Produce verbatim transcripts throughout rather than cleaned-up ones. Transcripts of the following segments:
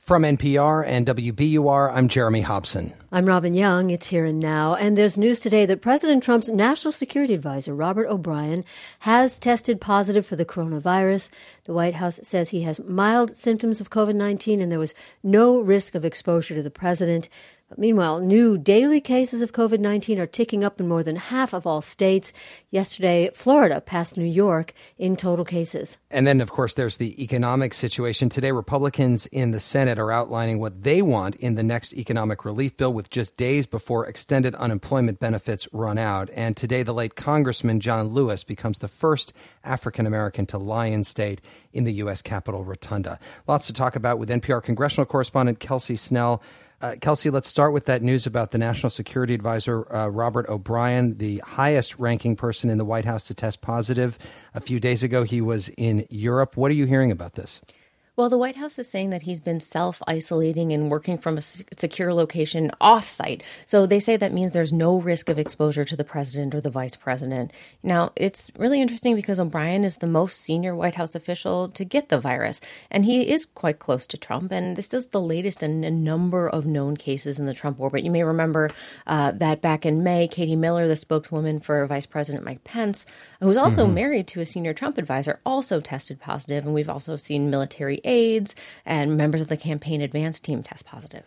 From N P R and W B U R, I'm Jeremy Hobson. I'm Robin Young. It's Here and Now. And there's news today that President Trump's National Security Advisor, Robert O'Brien, has tested positive for the coronavirus. The White House says he has mild symptoms of covid nineteen and there was no risk of exposure to the president. But meanwhile, new daily cases of covid nineteen are ticking up in more than half of all states. Yesterday, Florida passed New York in total cases. And then, of course, there's the economic situation. Today, Republicans in the Senate are outlining what they want in the next economic relief bill, with just days before extended unemployment benefits run out. And today, the late Congressman John Lewis becomes the first African-American to lie in state in the U S Capitol Rotunda. Lots to talk about with N P R congressional correspondent Kelsey Snell. Uh, Kelsey, let's start with that news about the National Security Advisor, uh, Robert O'Brien, the highest-ranking person in the White House to test positive. A few days ago, he was in Europe. What are you hearing about this? Well, the White House is saying that he's been self-isolating and working from a secure location off-site. So they say that means there's no risk of exposure to the president or the vice president. Now, it's really interesting because O'Brien is the most senior White House official to get the virus, and he is quite close to Trump. And this is the latest in a number of known cases in the Trump orbit. You may remember uh, that back in May, Katie Miller, the spokeswoman for Vice President Mike Pence, who's also mm-hmm. married to a senior Trump advisor, also tested positive. And we've also seen military aides and members of the campaign advance team test positive.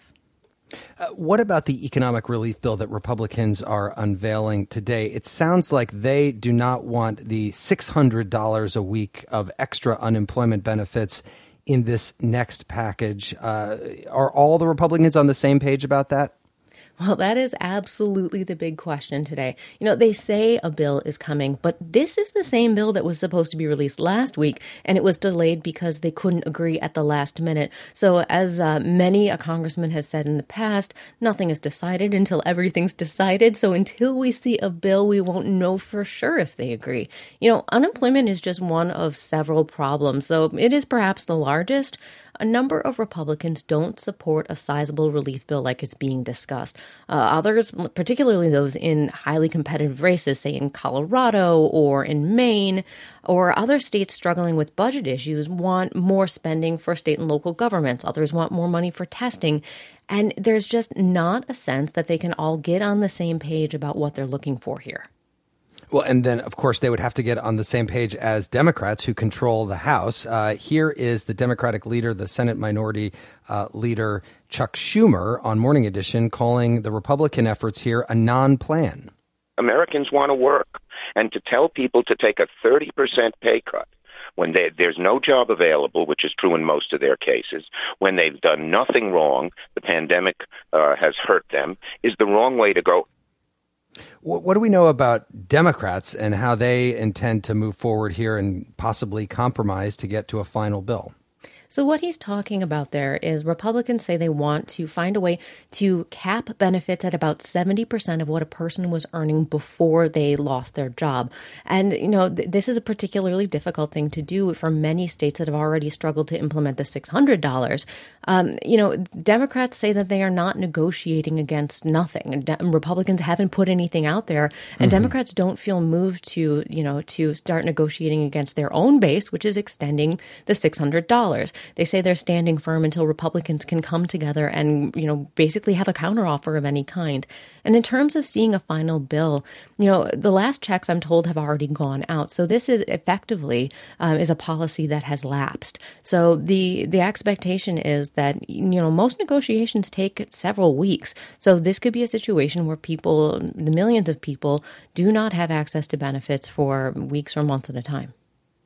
Uh, what about the economic relief bill that Republicans are unveiling today? It sounds like they do not want the six hundred dollars a week of extra unemployment benefits in this next package. Uh, are all the Republicans on the same page about that? Well, that is absolutely the big question today. You know, they say a bill is coming, but this is the same bill that was supposed to be released last week, and it was delayed because they couldn't agree at the last minute. So as uh, many a congressman has said in the past, nothing is decided until everything's decided. So until we see a bill, we won't know for sure if they agree. You know, unemployment is just one of several problems, though it is perhaps the largest. A number of Republicans don't support a sizable relief bill like is being discussed. Uh, others, particularly those in highly competitive races, say in Colorado or in Maine, or other states struggling with budget issues, want more spending for state and local governments. Others want more money for testing. And there's just not a sense that they can all get on the same page about what they're looking for here. Well, and then, of course, they would have to get on the same page as Democrats who control the House. Uh, here is the Democratic leader, the Senate Minority uh, Leader Chuck Schumer on Morning Edition, calling the Republican efforts here a non-plan. Americans want to work, and to tell people to take a thirty percent pay cut when they, there's no job available, which is true in most of their cases, when they've done nothing wrong, the pandemic uh, has hurt them, is the wrong way to go. What do we know about Democrats and how they intend to move forward here and possibly compromise to get to a final bill? So what he's talking about there is Republicans say they want to find a way to cap benefits at about seventy percent of what a person was earning before they lost their job. And, you know, th- this is a particularly difficult thing to do for many states that have already struggled to implement the six hundred dollars. Um, you know, Democrats say that they are not negotiating against nothing. De- Republicans haven't put anything out there, and mm-hmm. Democrats don't feel moved to, you know, to start negotiating against their own base, which is extending the six hundred dollars. They say they're standing firm until Republicans can come together and, you know, basically have a counteroffer of any kind. And in terms of seeing a final bill, you know, the last checks, I'm told, have already gone out. So this is effectively um, is a policy that has lapsed. So the the expectation is that, you know, most negotiations take several weeks. So this could be a situation where people, the millions of people, do not have access to benefits for weeks or months at a time.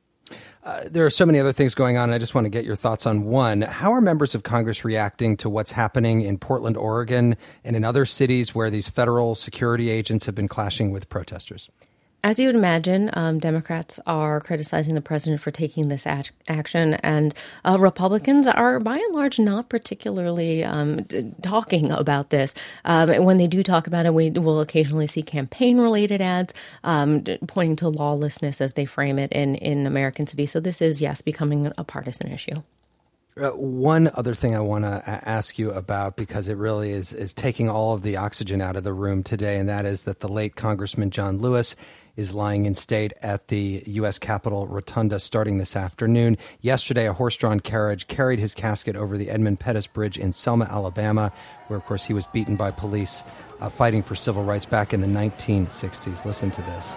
Uh, there are so many other things going on. I just want to get your thoughts on one. How are members of Congress reacting to what's happening in Portland, Oregon, and in other cities where these federal security agents have been clashing with protesters? As you would imagine, um, Democrats are criticizing the president for taking this act- action, and uh, Republicans are, by and large, not particularly um, d- talking about this. Um, when they do talk about it, we will occasionally see campaign-related ads um, d- pointing to lawlessness as they frame it in, in American cities. So this is, yes, becoming a partisan issue. Uh, one other thing I want to ask you about, because it really is, is taking all of the oxygen out of the room today, and that is that the late Congressman John Lewis is lying in state at the U S Capitol Rotunda starting this afternoon. Yesterday, a horse-drawn carriage carried his casket over the Edmund Pettus Bridge in Selma, Alabama, where, of course, he was beaten by police uh, fighting for civil rights back in the nineteen sixties. Listen to this.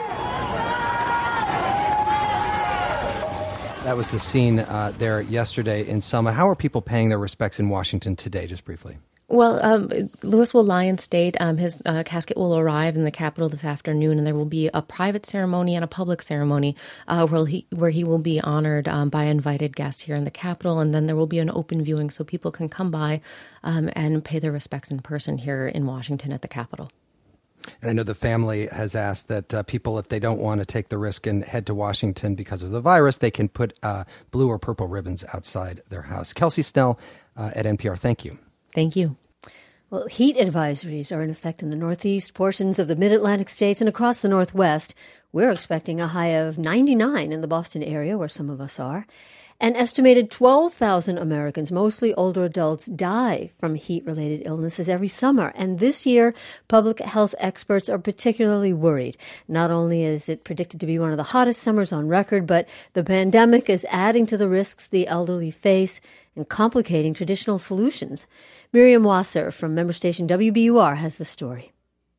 That was the scene uh, there yesterday in Selma. How are people paying their respects in Washington today, just briefly? Well, um, Lewis will lie in state. Um, his uh, casket will arrive in the Capitol this afternoon, and there will be a private ceremony and a public ceremony uh, where he where he will be honored um, by invited guests here in the Capitol, and then there will be an open viewing so people can come by um, and pay their respects in person here in Washington at the Capitol. And I know the family has asked that uh, people, if they don't want to take the risk and head to Washington because of the virus, they can put uh, blue or purple ribbons outside their house. Kelsey Snell uh, at N P R, thank you. Thank you. Well, heat advisories are in effect in the northeast portions of the mid-Atlantic states and across the northwest. We're expecting a high of ninety-nine in the Boston area, where some of us are. An estimated twelve thousand Americans, mostly older adults, die from heat-related illnesses every summer. And this year, public health experts are particularly worried. Not only is it predicted to be one of the hottest summers on record, but the pandemic is adding to the risks the elderly face and complicating traditional solutions. Miriam Wasser from member station W B U R has the story.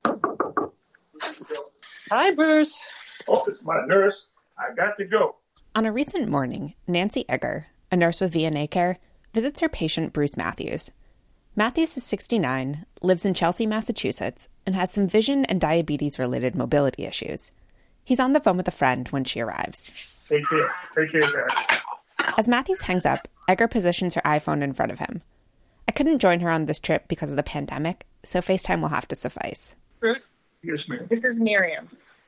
Hi, Bruce. Oh, it's my nurse. I got to go. On a recent morning, Nancy Egger, a nurse with V N A Care, visits her patient Bruce Matthews. Matthews is sixty-nine, lives in Chelsea, Massachusetts, and has some vision and diabetes-related mobility issues. He's on the phone with a friend when she arrives. Take care. Take care, guys. As Matthews hangs up, Egger positions her iPhone in front of him. I couldn't join her on this trip because of the pandemic, so FaceTime will have to suffice. Bruce? Yes, ma'am. This is Miriam.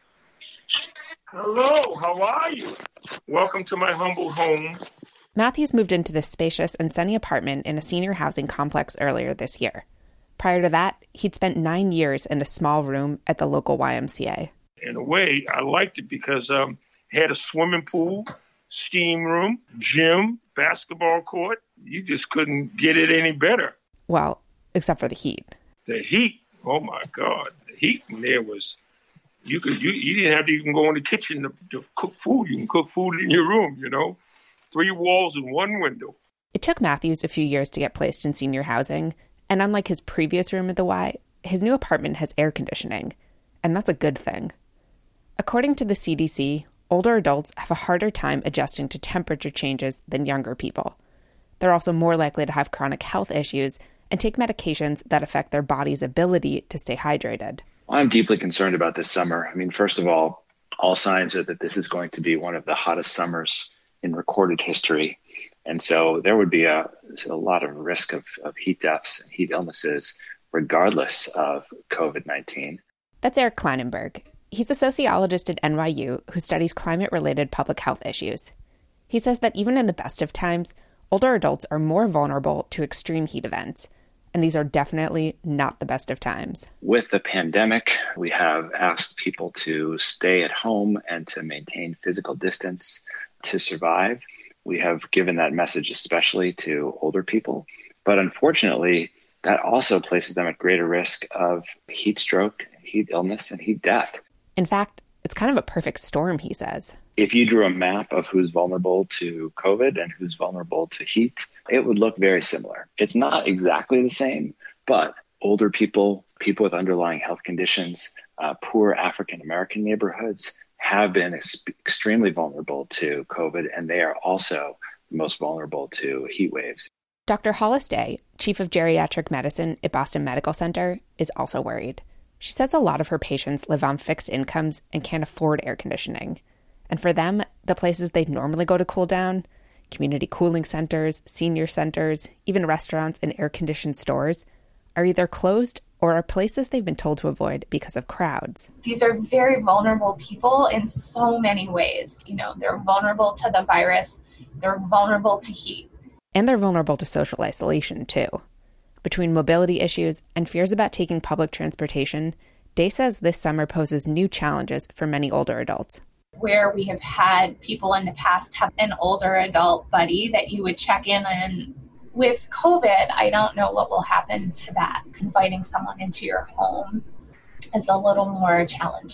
Hello, how are you? Welcome to my humble home. Matthews moved into this spacious and sunny apartment in a senior housing complex earlier this year. Prior to that, he'd spent nine years in a small room at the local Y M C A. In a way, I liked it because um, it had a swimming pool, steam room, gym, basketball court. You just couldn't get it any better. Well, except for the heat. The heat, oh my God, the heat in there was, you could you, you didn't have to even go in the kitchen to, to cook food. You can cook food in your room, you know. Three walls and one window. It took Matthews a few years to get placed in senior housing, and unlike his previous room at the Y, his new apartment has air conditioning, and that's a good thing. According to the C D C, older adults have a harder time adjusting to temperature changes than younger people. They're also more likely to have chronic health issues and take medications that affect their body's ability to stay hydrated. I'm deeply concerned about this summer. I mean, first of all, all signs are that this is going to be one of the hottest summers in recorded history. And so there would be a, a lot of risk of, of heat deaths and heat illnesses, regardless of COVID nineteen. That's Eric Kleinenberg. He's a sociologist at N Y U who studies climate-related public health issues. He says that even in the best of times, older adults are more vulnerable to extreme heat events. And these are definitely not the best of times. With the pandemic, we have asked people to stay at home and to maintain physical distance to survive. We have given that message especially to older people. But unfortunately, that also places them at greater risk of heat stroke, heat illness, and heat death. In fact, it's kind of a perfect storm, he says. If you drew a map of who's vulnerable to COVID and who's vulnerable to heat, it would look very similar. It's not exactly the same, but older people, people with underlying health conditions, uh, poor African-American neighborhoods have been ex- extremely vulnerable to COVID, and they are also most vulnerable to heat waves. Doctor Hollis Day, chief of geriatric medicine at Boston Medical Center, is also worried. She says a lot of her patients live on fixed incomes and can't afford air conditioning. And for them, the places they'd normally go to cool down, community cooling centers, senior centers, even restaurants and air-conditioned stores, are either closed or are places they've been told to avoid because of crowds. These are very vulnerable people in so many ways. You know, they're vulnerable to the virus, they're vulnerable to heat. And they're vulnerable to social isolation, too. Between mobility issues and fears about taking public transportation, Day says this summer poses new challenges for many older adults. Where we have had people in the past have an older adult buddy that you would check in on. With COVID, I don't know what will happen to that. Inviting someone into your home is a little more challenging.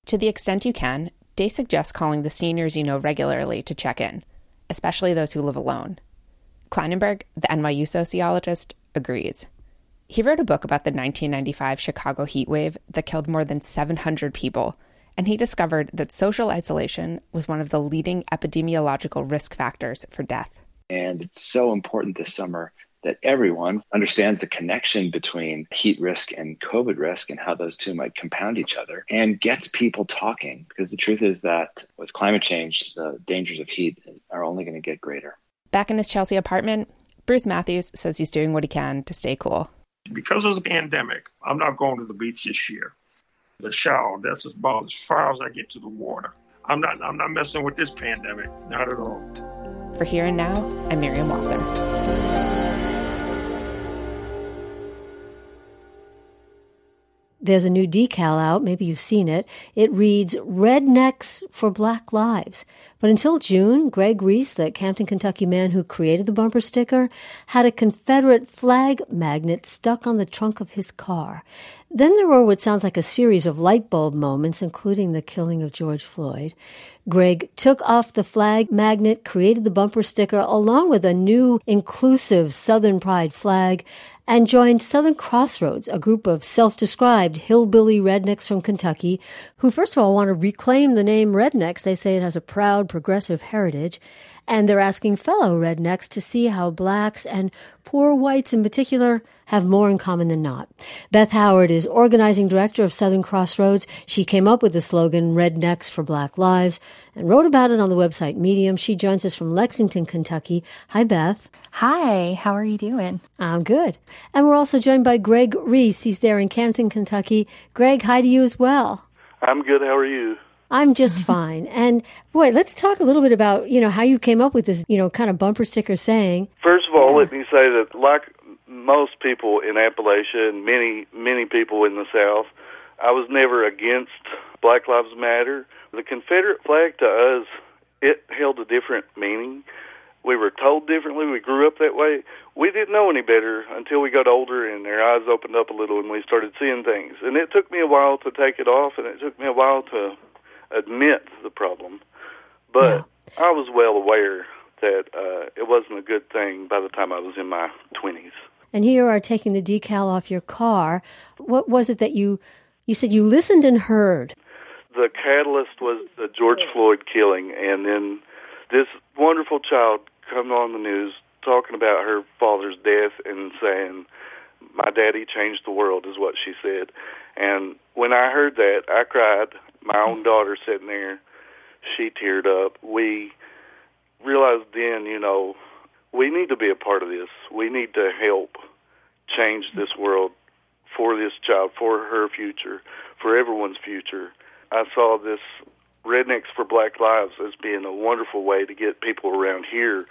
To the extent you can, Day suggests calling the seniors you know regularly to check in, especially those who live alone. Kleinenberg, the N Y U sociologist, agrees. He wrote a book about the nineteen ninety-five Chicago heat wave that killed more than seven hundred people, and he discovered that social isolation was one of the leading epidemiological risk factors for death. And it's so important this summer that everyone understands the connection between heat risk and COVID risk and how those two might compound each other, and gets people talking, because the truth is that with climate change, the dangers of heat are only going to get greater. Back in his Chelsea apartment, Bruce Matthews says he's doing what he can to stay cool. Because of the pandemic, I'm not going to the beach this year. The shower, that's about as far as I get to the water. I'm not I'm not messing with this pandemic, not at all. For Here and Now, I'm Miriam Walzer. There's a new decal out, maybe you've seen it. It reads, Rednecks for Black Lives. But until June, Greg Reese, the Campton, Kentucky man who created the bumper sticker, had a Confederate flag magnet stuck on the trunk of his car. Then there were what sounds like a series of light bulb moments, including the killing of George Floyd. Greg took off the flag magnet, created the bumper sticker, along with a new inclusive Southern Pride flag, and joined Southern Crossroads, a group of self-described hillbilly rednecks from Kentucky, who first of all want to reclaim the name Rednecks. They say it has a proud, progressive heritage. And they're asking fellow rednecks to see how blacks and poor whites in particular have more in common than not. Beth Howard is organizing director of Southern Crossroads. She came up with the slogan, Rednecks for Black Lives, and wrote about it on the website Medium. She joins us from Lexington, Kentucky. Hi, Beth. Hi, how are you doing? I'm good. And we're also joined by Greg Reese. He's there in Campton, Kentucky. Greg, hi to you as well. I'm good. How are you? I'm just fine. And boy, let's talk a little bit about, you know, how you came up with this, you know, kind of bumper sticker saying. First of all, yeah. let me say that like most people in Appalachia and many, many people in the South, I was never against Black Lives Matter. The Confederate flag to us, it held a different meaning. We were told differently. We grew up that way. We didn't know any better until we got older and our eyes opened up a little and we started seeing things. And it took me a while to take it off, and it took me a while to admit the problem. But yeah. I was well aware that uh, it wasn't a good thing by the time I was in my twenties. And here you are taking the decal off your car. What was it that you, you said you listened and heard? The catalyst was the George Floyd killing, and then this wonderful child coming on the news talking about her father's death and saying, my daddy changed the world, is what she said. And when I heard that, I cried. My own daughter sitting there, she teared up. We realized then, you know, we need to be a part of this. We need to help change this world for this child, for her future, for everyone's future. I saw this Rednecks for Black Lives as being a wonderful way to get people around here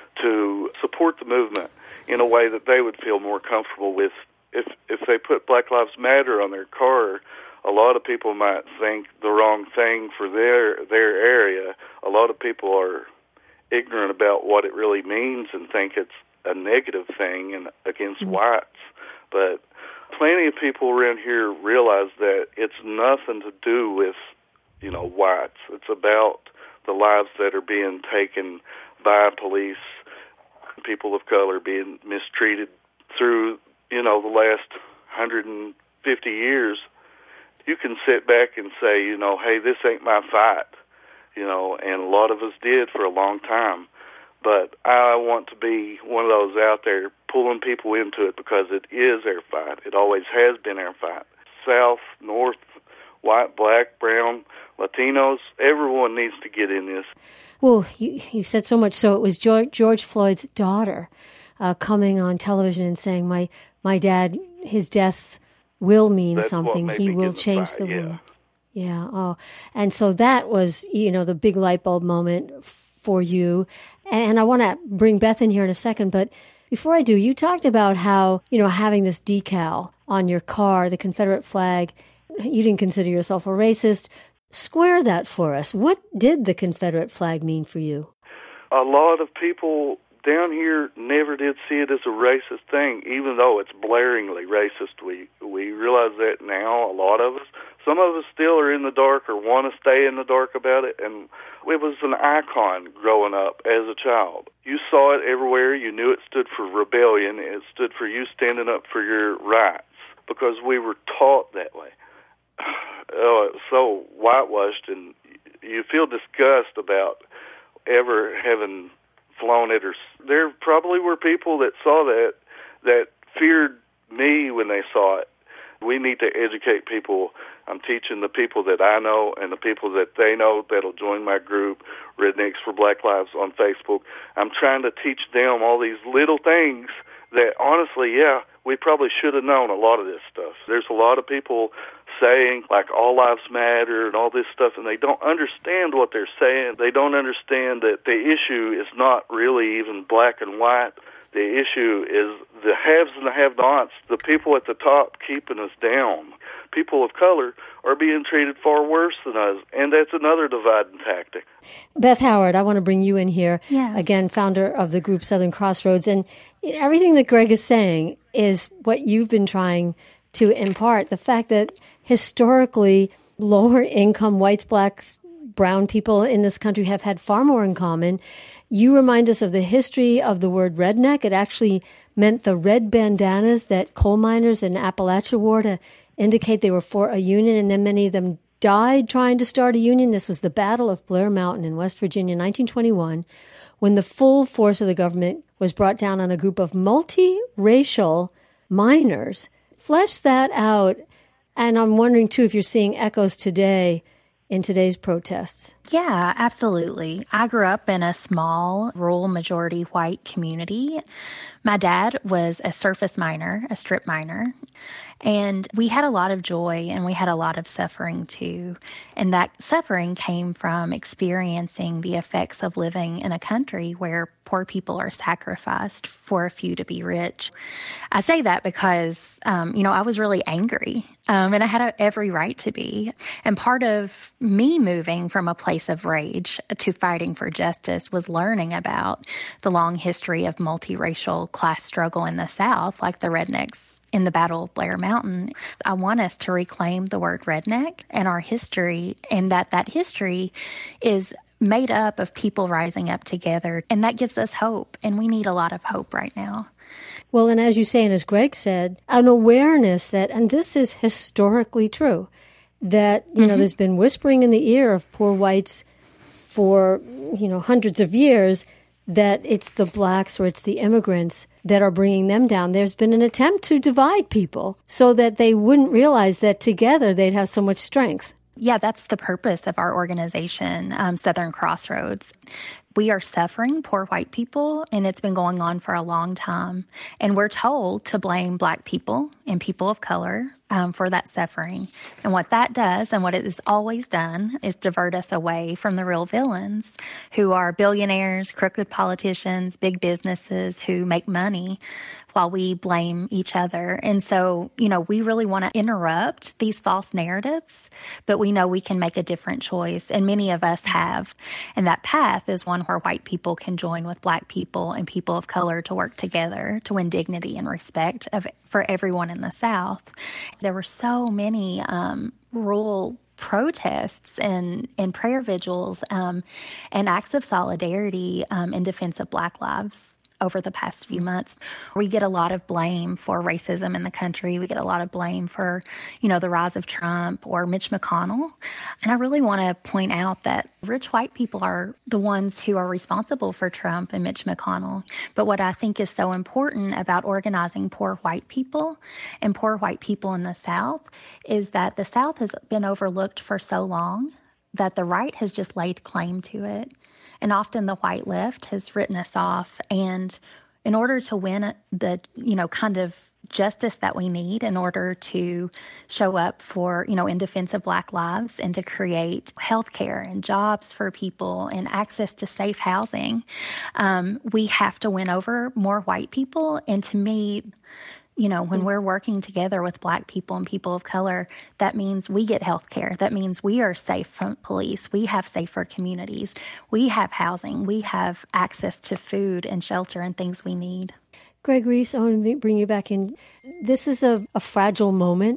to support the movement in a way that they would feel more comfortable with. If if they put Black Lives Matter on their car, a lot of people might think the wrong thing for their their area. A lot of people are ignorant about what it really means and think it's a negative thing and against mm-hmm. whites. But plenty of people around here realize that it's nothing to do with, you know, whites. It's about the lives that are being taken by police, people of color being mistreated through, you know, the last one hundred fifty years. You can sit back and say, you know, hey, this ain't my fight, you know, and a lot of us did for a long time. But I want to be one of those out there pulling people into it because it is our fight. It always has been our fight. South, North, white, black, brown, Latinos, everyone needs to get in this. Well, you, you said so much. So it was George, George Floyd's daughter uh, coming on television and saying, my, my dad, his death will mean That's something. He will change the, the world. Yeah. yeah. Oh, and so that was, you know, the big light bulb moment for you. And I want to bring Beth in here in a second, but before I do, you talked about how, you know, having this decal on your car, the Confederate flag, you didn't consider yourself a racist. Square that for us. What did the Confederate flag mean for you? A lot of people down here never did see it as a racist thing, even though it's blaringly racist. We we realize that now, a lot of us. Some of us still are in the dark or want to stay in the dark about it, and it was an icon growing up as a child. You saw it everywhere. You knew it stood for rebellion. It stood for you standing up for your rights because we were taught that way. Oh, it's so whitewashed, and you feel disgust about ever having flown it. Or there probably were people that saw that that feared me when they saw it. We need to educate people. I'm teaching the people that I know and the people that they know that'll join my group, Rednecks for Black Lives, on Facebook. I'm trying to teach them all these little things that, honestly, yeah, we probably should have known a lot of this stuff. There's a lot of people saying, like, all lives matter and all this stuff, and they don't understand what they're saying. They don't understand that the issue is not really even black and white. The issue is the haves and the have-nots, the people at the top keeping us down. People of color are being treated far worse than us, and that's another dividing tactic. Beth Howard, I want to bring you in here. Yeah. Again, founder of the group Southern Crossroads. And everything that Greg is saying is what you've been trying to impart. The fact that historically lower income whites, blacks, brown people in this country have had far more in common. You remind us of the history of the word redneck. It actually meant the red bandanas that coal miners in Appalachia wore to indicate they were for a union, and then many of them died trying to start a union. This was the Battle of Blair Mountain in West Virginia, nineteen twenty-one, when the full force of the government was brought down on a group of multiracial miners. Flesh that out, and I'm wondering, too, if you're seeing echoes today in today's protests. Yeah, absolutely. I grew up in a small, rural, majority white community. My dad was a surface miner, a strip miner, and we had a lot of joy and we had a lot of suffering too. And that suffering came from experiencing the effects of living in a country where poor people are sacrificed for a few to be rich. I say that because, um, you know, I was really angry um, and I had a, every right to be. And part of me moving from a place of rage to fighting for justice was learning about the long history of multiracial class struggle in the South, like the rednecks in the Battle of Blair Mountain. I want us to reclaim the word redneck and our history, and that that history is made up of people rising up together, and that gives us hope, and we need a lot of hope right now. Well, and as you say, and as Greg said, an awareness that, and this is historically true, that, you mm-hmm. know, there's been whispering in the ear of poor whites for, you know, hundreds of years that it's the blacks or it's the immigrants that are bringing them down. There's been an attempt to divide people so that they wouldn't realize that together they'd have so much strength. Yeah, that's the purpose of our organization, um, Southern Crossroads. We are suffering, poor white people, and it's been going on for a long time. And we're told to blame black people and people of color um, for that suffering. And what that does, and what it has always done, is divert us away from the real villains, who are billionaires, crooked politicians, big businesses who make money while we blame each other. And so, you know, we really want to interrupt these false narratives, but we know we can make a different choice, and many of us have. And that path is one where white people can join with black people and people of color to work together to win dignity and respect of, for everyone in the South. There were so many um, rural protests and, and prayer vigils um, and acts of solidarity um, in defense of Black lives over the past few months. We get a lot of blame for racism in the country. We get a lot of blame for, you know, the rise of Trump or Mitch McConnell. And I really want to point out that rich white people are the ones who are responsible for Trump and Mitch McConnell. But what I think is so important about organizing poor white people and poor white people in the South is that the South has been overlooked for so long that the right has just laid claim to it. And often the white left has written us off. And in order to win the, you know, kind of justice that we need in order to show up for, you know, in defense of Black lives and to create health care and jobs for people and access to safe housing, um, we have to win over more white people. And to me, you know, when we're working together with Black people and people of color, that means we get health care. That means we are safe from police. We have safer communities. We have housing. We have access to food and shelter and things we need. Greg Reese, I want to bring you back in. This is a, a fragile moment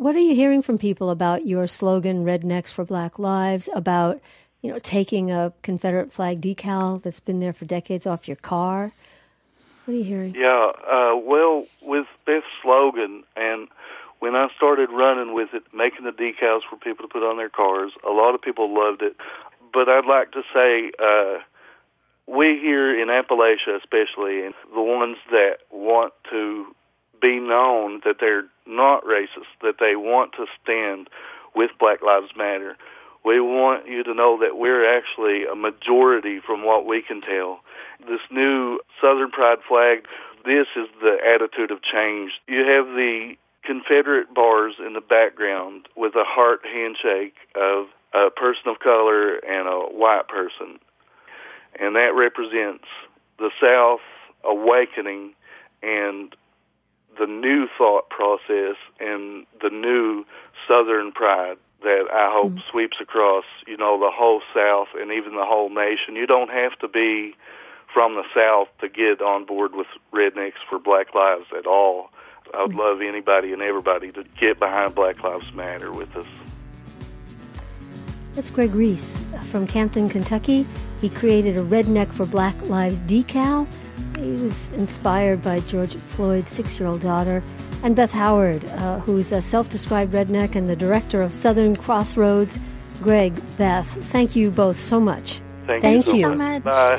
What are you hearing from people about your slogan, Rednecks for Black Lives, about, you know, taking a Confederate flag decal that's been there for decades off your car? What are you hearing? Yeah, uh, well, with Beth's slogan, and when I started running with it, making the decals for people to put on their cars, a lot of people loved it. But I'd like to say uh, we here in Appalachia especially, and the ones that want to be known that they're not racist, that they want to stand with Black Lives Matter, we want you to know that we're actually a majority from what we can tell. This new Southern Pride flag, this is the attitude of change. You have the Confederate bars in the background with a heart handshake of a person of color and a white person. And that represents the South awakening and the new thought process and the new Southern pride that I hope mm. sweeps across, you know, the whole South and even the whole nation. You don't have to be from the South to get on board with Rednecks for Black Lives at all. I would mm. love anybody and everybody to get behind Black Lives Matter with us. That's Greg Reese from Campton, Kentucky. He created a Redneck for Black Lives decal. He was inspired by George Floyd's six-year-old daughter. And Beth Howard, uh, who's a self-described redneck and the director of Southern Crossroads. Greg, Beth, thank you both so much. Thank, thank you you so much. Bye.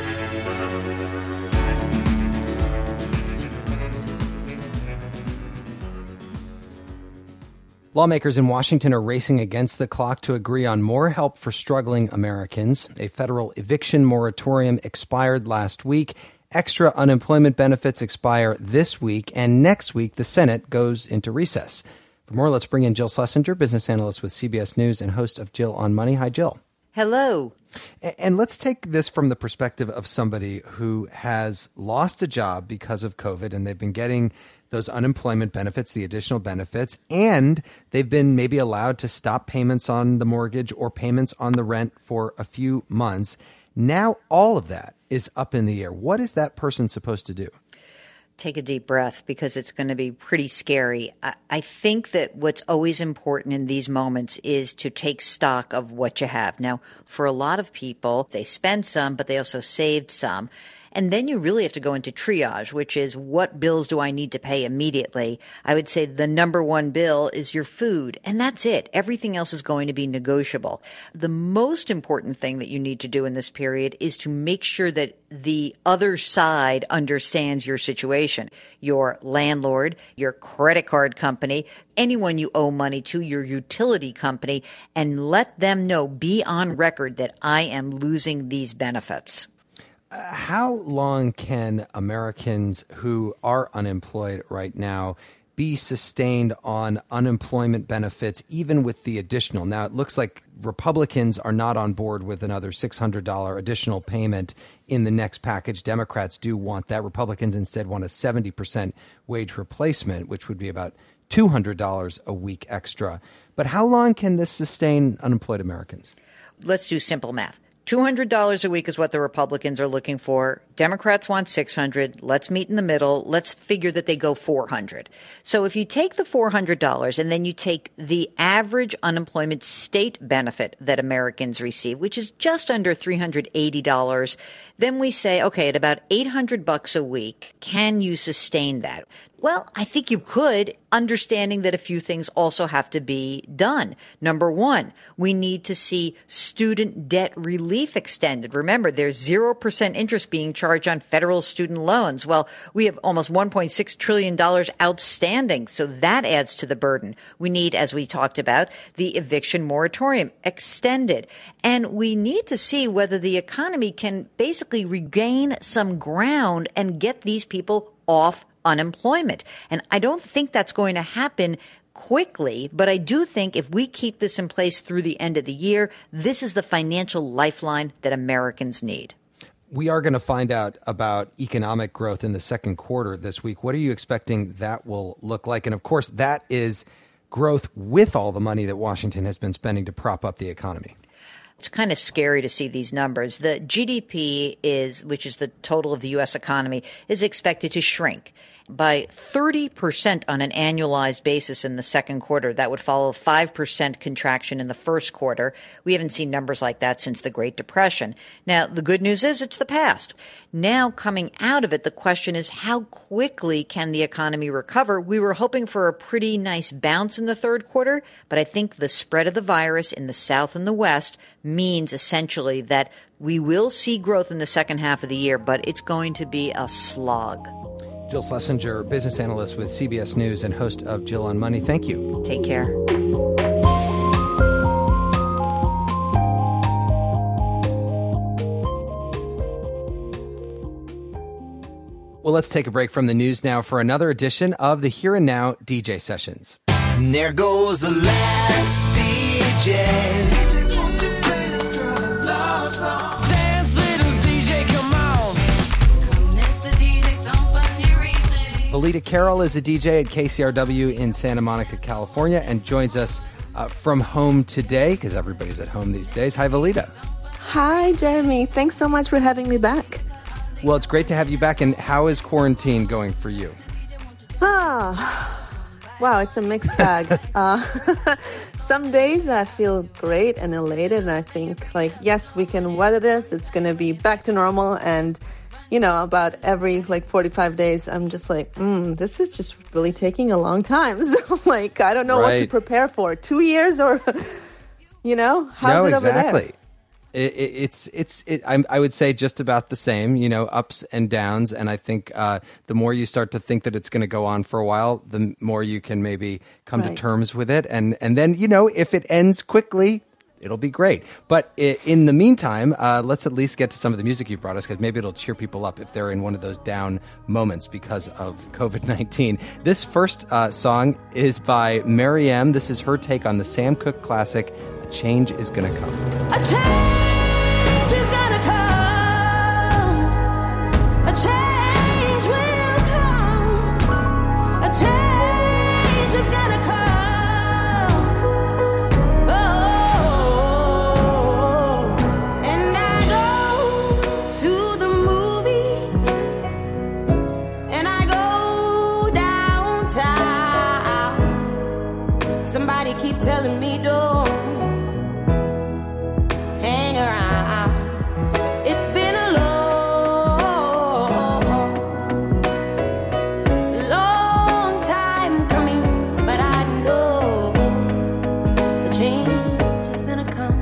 Lawmakers in Washington are racing against the clock to agree on more help for struggling Americans. A federal eviction moratorium expired last week. Extra unemployment benefits expire this week, and next week the Senate goes into recess. For more, let's bring in Jill Schlesinger, business analyst with C B S News and host of Jill on Money. Hi, Jill. Hello. And let's take this from the perspective of somebody who has lost a job because of COVID, and they've been getting those unemployment benefits, the additional benefits, and they've been maybe allowed to stop payments on the mortgage or payments on the rent for a few months. Now all of that is up in the air. What is that person supposed to do? Take a deep breath, because it's going to be pretty scary. I, I think that what's always important in these moments is to take stock of what you have. Now, for a lot of people, they spend some, but they also saved some. And then you really have to go into triage, which is, what bills do I need to pay immediately? I would say the number one bill is your food, and that's it. Everything else is going to be negotiable. The most important thing that you need to do in this period is to make sure that the other side understands your situation. Your landlord, your credit card company, anyone you owe money to, your utility company, and let them know, be on record, that I am losing these benefits. Uh, how long can Americans who are unemployed right now be sustained on unemployment benefits, even with the additional? Now, it looks like Republicans are not on board with another six hundred dollars additional payment in the next package. Democrats do want that. Republicans instead want a seventy percent wage replacement, which would be about two hundred dollars a week extra. But how long can this sustain unemployed Americans? Let's do simple math. two hundred dollars a week is what the Republicans are looking for. Democrats want six hundred dollars. Let's meet in the middle. Let's figure that they go four hundred dollars. So if you take the four hundred dollars and then you take the average unemployment state benefit that Americans receive, which is just under three hundred eighty dollars, then we say, okay, at about eight hundred bucks a week, can you sustain that? Well, I think you could, understanding that a few things also have to be done. Number one, we need to see student debt relief extended. Remember, there's zero percent interest being charged on federal student loans. Well, we have almost one point six trillion dollars outstanding, so that adds to the burden. We need, as we talked about, the eviction moratorium extended. And we need to see whether the economy can basically regain some ground and get these people off unemployment. And I don't think that's going to happen quickly, but I do think if we keep this in place through the end of the year, this is the financial lifeline that Americans need. We are going to find out about economic growth in the second quarter this week. What are you expecting that will look like? And of course, that is growth with all the money that Washington has been spending to prop up the economy. It's kind of scary to see these numbers. The G D P is, which is the total of the U S economy, is expected to shrink. by thirty percent on an annualized basis in the second quarter. That would follow five percent contraction in the first quarter. We haven't seen numbers like that since the Great Depression. Now, the good news is it's the past. Now, coming out of it, the question is how quickly can the economy recover? We were hoping for a pretty nice bounce in the third quarter, but I think the spread of the virus in the South and the West means essentially that we will see growth in the second half of the year, but it's going to be a slog. Jill Schlesinger, business analyst with C B S News and host of Jill on Money. Thank you. Take care. Well, let's take a break from the news now for another edition of the Here and Now D J Sessions. And there goes the last D J. Dance, little D J, come on. Alita Carroll is a D J at K C R W in Santa Monica, California, and joins us uh, from home today because everybody's at home these days. Hi, Valita. Hi, Jeremy. Thanks so much for having me back. Well, it's great to have you back. And how is quarantine going for you? Ah, wow, it's a mixed bag. uh, some days I feel great and elated, and I think, like, yes, we can weather this. It's going to be back to normal. And, you know, about every, like, forty-five days, I'm just like, mm, this is just really taking a long time. So, like, I don't know right. what to prepare for. Two years or, you know, how's no, it exactly. over there? It, it, it's it's it, I'm, I would say just about the same, you know, ups and downs. And I think uh, the more you start to think that it's going to go on for a while, the more you can maybe come right. to terms with it. And and then, you know, if it ends quickly, it'll be great. But in the meantime, uh, let's at least get to some of the music you brought us, because maybe it'll cheer people up if they're in one of those down moments because of covid nineteen. This first uh, song is by Mary M. This is her take on the Sam Cooke classic, A Change Is Gonna Come. A change is gonna come. A change will come. A change is gonna come. Oh, and I go to the movies, and I go downtown. Somebody keep telling me don't hang around. It's been a long, long time coming, but I know a change is gonna come.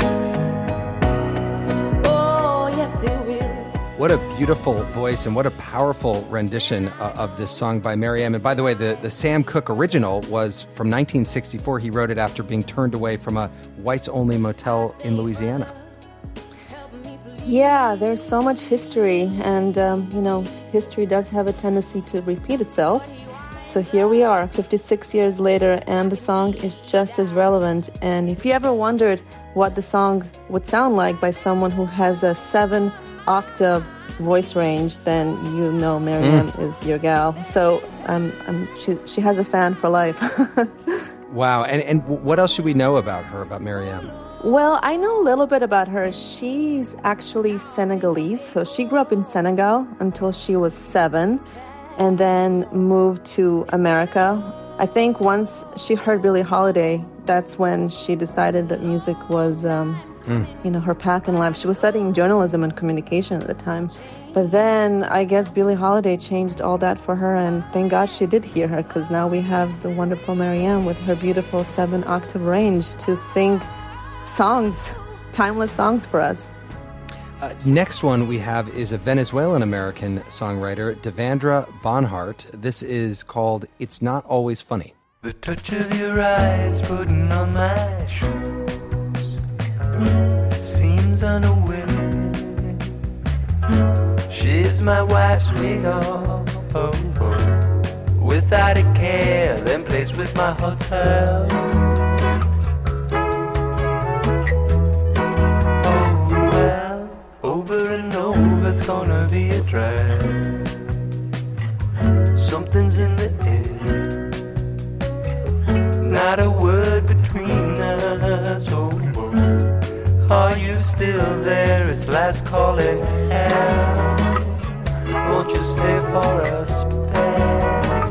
Oh, yes, it will. What a beautiful voice and what a powerful rendition uh, of this song by Mary M. And by the way, the, the Sam Cooke original was from nineteen sixty-four. He wrote it after being turned away from a whites-only motel in Louisiana. Yeah, there's so much history, and, um, you know, history does have a tendency to repeat itself. So here we are, fifty-six years later, and the song is just as relevant. And if you ever wondered what the song would sound like by someone who has a seven-octave voice range, then you know Miriam mm. is your gal. So um, um, she, she has a fan for life. Wow. And, and what else should we know about her, about Mary M.? Well, I know a little bit about her. She's actually Senegalese. So she grew up in Senegal until she was seven and then moved to America. I think once she heard Billie Holiday, that's when she decided that music was, um, mm. you know, her path in life. She was studying journalism and communication at the time. But then I guess Billie Holiday changed all that for her, and thank God she did hear her, because now we have the wonderful Mary M. with her beautiful seven-octave range to sing songs, timeless songs for us. Uh, next one we have is a Venezuelan-American songwriter, Devendra Banhart. This is called It's Not Always Funny. The touch of your eyes putting on my shoes seems unaware. Shaves my wife's wig off, oh, oh, without a care, then plays with my hotel. Over and over, it's gonna be a drag. Something's in the air. Not a word between us. Oh, oh. Are you still there? It's last calling. Hell, won't you stay for a spell?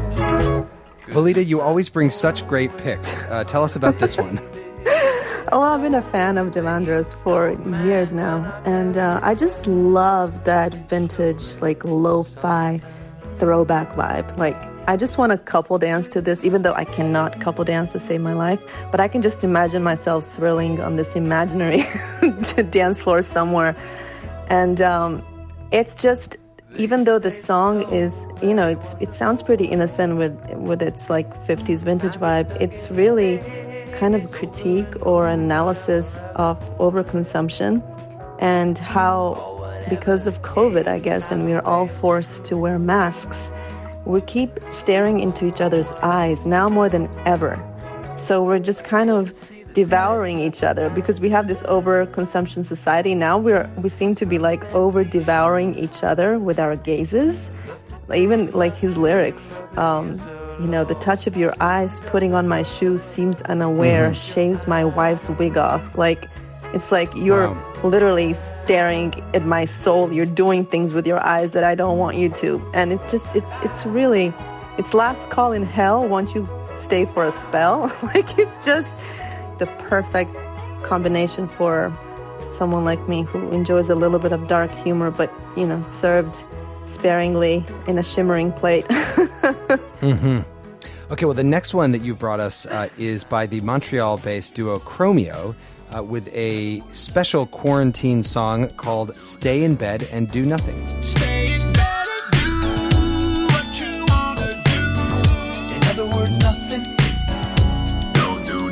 Valita, you always bring such great picks. Uh, tell us about this one. Oh, I've been a fan of Devendras for years now, and uh, I just love that vintage, like, lo-fi throwback vibe. Like, I just want to couple dance to this, even though I cannot couple dance to save my life, but I can just imagine myself swirling on this imaginary dance floor somewhere. And um, it's just, even though the song is, you know, it's it sounds pretty innocent with, with its, like, fifties vintage vibe, it's really kind of critique or analysis of overconsumption and how, because of COVID, I guess, and we're all forced to wear masks, we keep staring into each other's eyes now more than ever. So we're just kind of devouring each other because we have this overconsumption society. Now we're we seem to be like over devouring each other with our gazes. Even like his lyrics, um, you know, the touch of your eyes putting on my shoes seems unaware, mm-hmm. shaves my wife's wig off. Like, it's like you're wow. literally staring at my soul. You're doing things with your eyes that I don't want you to. And it's just, it's it's really, it's last call in hell. Won't you stay for a spell? Like, it's just the perfect combination for someone like me who enjoys a little bit of dark humor, but, you know, served sparingly in a shimmering plate. mm-hmm. Okay, well, the next one that you've brought us uh, is by the Montreal-based duo Chromeo uh, with a special quarantine song called Stay in Bed and Do Nothing. Stay in bed and do what you want to do. In other words, nothing. Don't do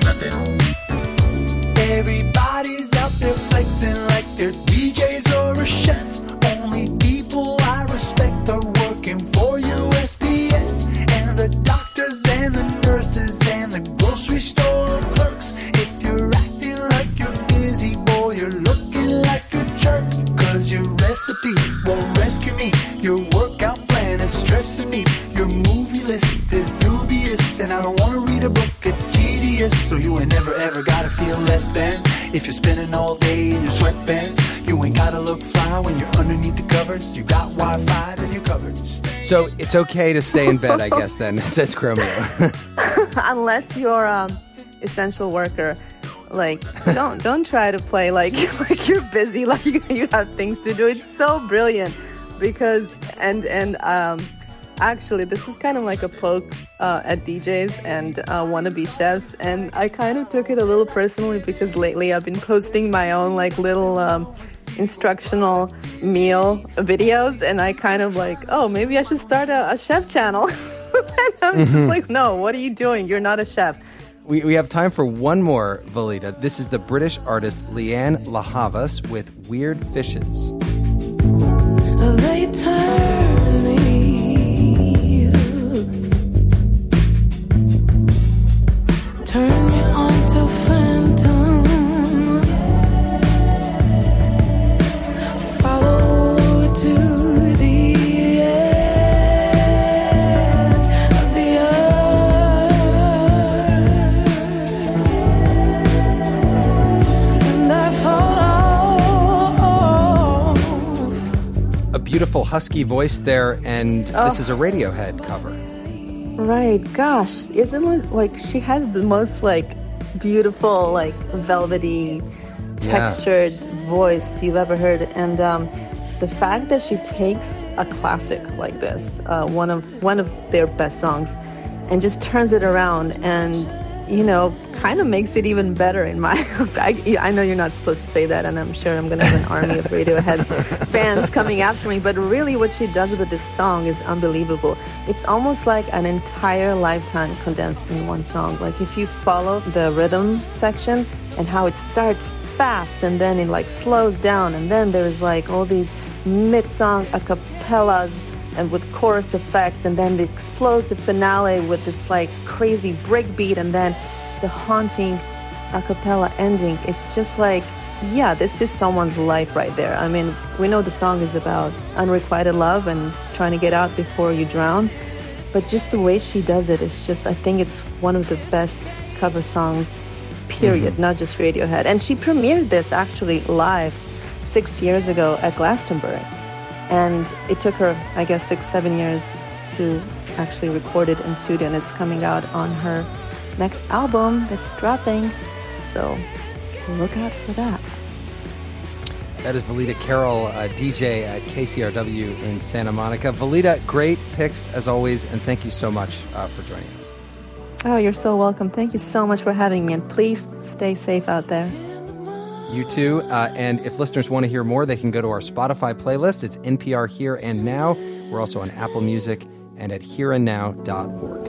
nothing. Everybody's out there flexing like they're D Js or a chef. Only people I respect are working for U S P S, and the doctors and the nurses and the grocery store clerks. If you're acting like you're busy, boy, you're looking like a jerk. Cause your recipe won't rescue me. Your workout plan is stressing me. Your movie list is dubious, and I don't wanna read a book, it's tedious. So you ain't never ever gotta feel less than. If you're spending all day in your sweatpants, you ain't gotta look fly when you're underneath the covers. You got Wi-Fi, then you're covered. Stay So it's okay to stay in bed, I guess, then, says Chromeo. Unless you're an um, essential worker. Like, don't don't try to play like like you're busy, like you, you have things to do. It's so brilliant because, and, and um, actually, this is kind of like a poke uh, at D Js and uh, wannabe chefs. And I kind of took it a little personally because lately I've been posting my own like little um, instructional meal videos. And I kind of like, oh, maybe I should start a, a chef channel. And I'm mm-hmm. just like, no, what are you doing? You're not a chef. We we have time for one more, Valita. This is the British artist Leanne LaHavas with Weird Fishes. They turn me, turn me on to phantom. Follow to the edge of the earth, and I fall off. A beautiful husky voice there, and Oh. this is a Radiohead cover. Right, gosh, isn't it like she has the most like beautiful, like velvety, textured yeah. voice you've ever heard, and um, the fact that she takes a classic like this, uh, one of one of their best songs, and just turns it around, and you know, kind of makes it even better in my. I, I know you're not supposed to say that, and I'm sure I'm going to have an army of Radiohead fans coming after me. But really, what she does with this song is unbelievable. It's almost like an entire lifetime condensed in one song. Like if you follow the rhythm section and how it starts fast and then it like slows down, and then there's like all these mid-song acapellas and with chorus effects, and then the explosive finale with this like crazy breakbeat, and then the haunting a cappella ending. It's just like, yeah, this is someone's life right there. I mean, we know the song is about unrequited love and just trying to get out before you drown, but just the way she does it, it's just, I think it's one of the best cover songs, period, mm-hmm. not just Radiohead. And she premiered this actually live six years ago at Glastonbury. And it took her, I guess, six, seven years to actually recorded in studio, and it's coming out on her next album that's dropping. So look out for that. That is Valida Carroll, uh, D J at K C R W in Santa Monica. Valida, great picks as always, and thank you so much uh, for joining us. Oh, you're so welcome. Thank you so much for having me, and please stay safe out there. You too. Uh, and if listeners want to hear more, they can go to our Spotify playlist. It's N P R Here and Now. We're also on Apple Music and at here and now dot org.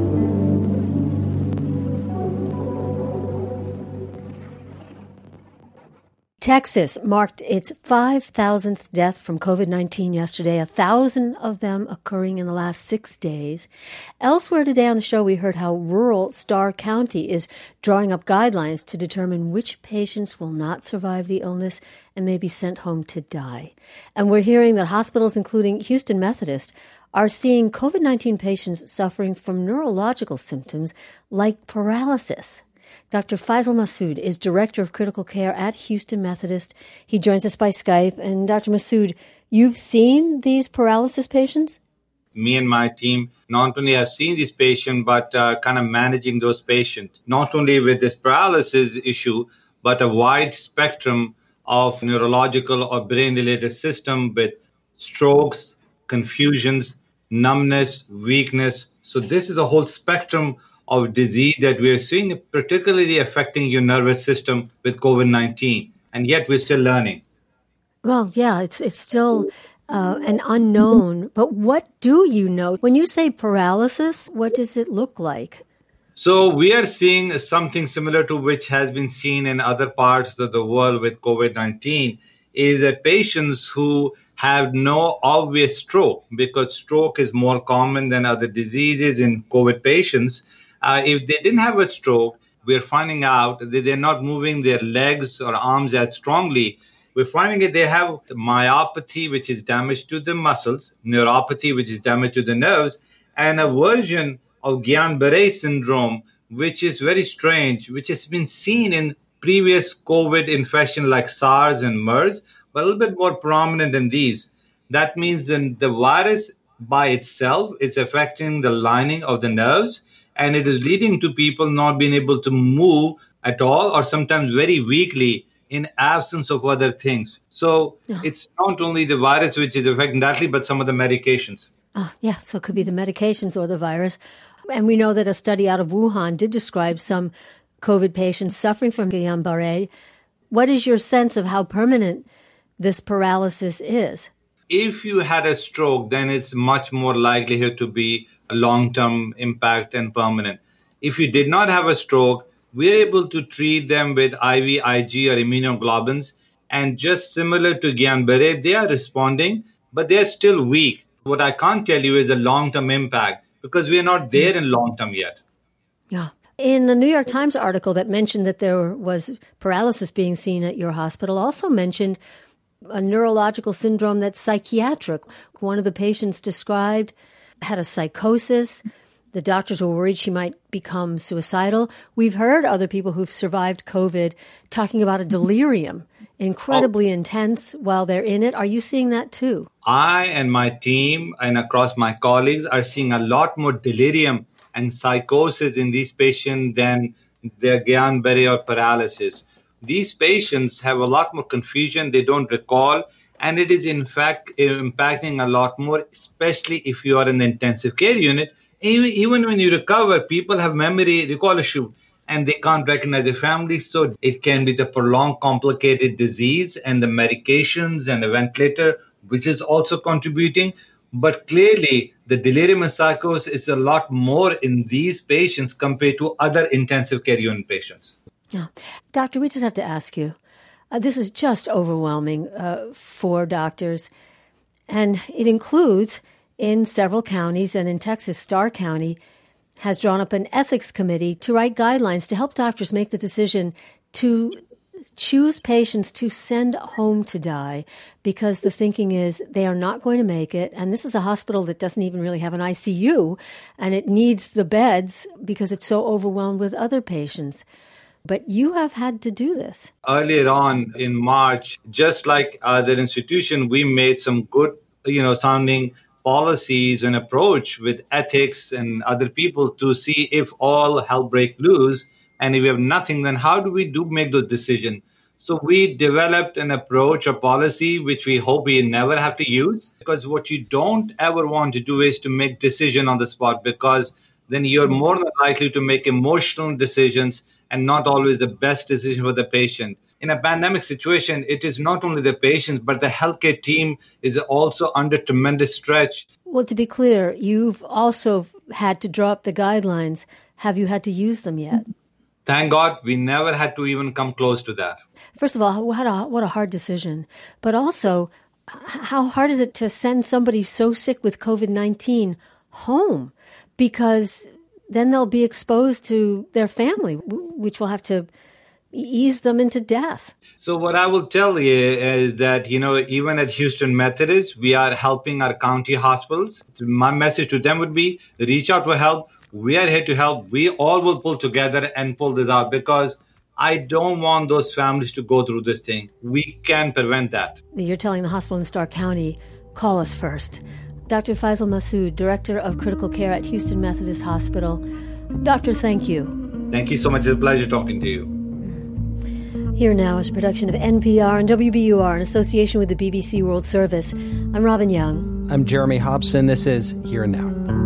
Texas marked its five thousandth death from COVID nineteen yesterday, a thousand of them occurring in the last six days. Elsewhere today on the show, we heard how rural Starr County is drawing up guidelines to determine which patients will not survive the illness and may be sent home to die. And we're hearing that hospitals, including Houston Methodist, are seeing COVID nineteen patients suffering from neurological symptoms like paralysis. Doctor Faisal Masood is Director of Critical Care at Houston Methodist. He joins us by Skype. And Doctor Masood, you've seen these paralysis patients? Me and my team not only have seen these patients, but uh, kind of managing those patients, not only with this paralysis issue, but a wide spectrum of neurological or brain-related system with strokes, confusions, numbness, weakness. So this is a whole spectrum of disease that we are seeing, particularly affecting your nervous system with COVID nineteen. And yet we're still learning. Well, yeah, it's it's still uh, an unknown. But what do you know? When you say paralysis, what does it look like? So we are seeing something similar to which has been seen in other parts of the world with COVID nineteen, is that patients who have no obvious stroke, because stroke is more common than other diseases in COVID patients. Uh, if they didn't have a stroke, we're finding out that they're not moving their legs or arms as strongly. We're finding that they have myopathy, which is damage to the muscles, neuropathy, which is damage to the nerves, and a version of Guillain-Barré syndrome, which is very strange, which has been seen in previous COVID infection like SARS and MERS, but a little bit more prominent in these. That means that the virus by itself is affecting the lining of the nerves, and it is leading to people not being able to move at all, or sometimes very weakly in absence of other things. So yeah. It's not only the virus which is affecting that, but some of the medications. Oh, yeah, so it could be the medications or the virus. And we know that a study out of Wuhan did describe some COVID patients suffering from Guillain-Barré. What is your sense of how permanent this paralysis is? If you had a stroke, then it's much more likelihood to be a long-term impact and permanent. If you did not have a stroke, we're able to treat them with I V I G or immunoglobulins. And just similar to Guillain-Barré, they are responding, but they're still weak. What I can't tell you is a long-term impact, because we're not there in long-term yet. Yeah. In a New York Times article that mentioned that there was paralysis being seen at your hospital, also mentioned a neurological syndrome that's psychiatric. One of the patients described had a psychosis. The doctors were worried she might become suicidal. We've heard other people who've survived COVID talking about a delirium, incredibly oh. intense while they're in it. Are you seeing that too? I and my team and across my colleagues are seeing a lot more delirium and psychosis in these patients than their Guillain-Barré or paralysis. These patients have a lot more confusion. They don't recall. And it is, in fact, impacting a lot more, especially if you are in the intensive care unit. Even, even when you recover, people have memory recall issue, and they can't recognize their families. So it can be the prolonged, complicated disease and the medications and the ventilator, which is also contributing. But clearly, the delirium and psychosis is a lot more in these patients compared to other intensive care unit patients. Yeah. Doctor, we just have to ask you, uh, this is just overwhelming uh, for doctors. And it includes, in several counties, and in Texas, Starr County has drawn up an ethics committee to write guidelines to help doctors make the decision to choose patients to send home to die, because the thinking is they are not going to make it. And this is a hospital that doesn't even really have an I C U, and it needs the beds because it's so overwhelmed with other patients. But you have had to do this. Earlier on in March, just like other institution, we made some good, you know, sounding policies and approach with ethics and other people to see if all hell break loose and if we have nothing, then how do we do make those decisions? So we developed an approach, a policy, which we hope we never have to use, because what you don't ever want to do is to make decision on the spot, because then you're more than likely to make emotional decisions and not always the best decision for the patient. In a pandemic situation, it is not only the patients, but the healthcare team is also under tremendous stretch. Well, to be clear, you've also had to draw up the guidelines. Have you had to use them yet? Thank God we never had to even come close to that. First of all, what a, what a hard decision. But also, how hard is it to send somebody so sick with COVID nineteen home? Because then they'll be exposed to their family, which will have to ease them into death. So what I will tell you is that, you know, even at Houston Methodist, we are helping our county hospitals. My message to them would be, reach out for help. We are here to help. We all will pull together and pull this out, because I don't want those families to go through this thing. We can prevent that. You're telling the hospital in Starr County, call us first. Doctor Faisal Masood, Director of Critical Care at Houston Methodist Hospital. Doctor, thank you. Thank you so much. It's a pleasure talking to you. Here Now is a production of N P R and W B U R in association with the B B C World Service. I'm Robin Young. I'm Jeremy Hobson. This is Here and Now.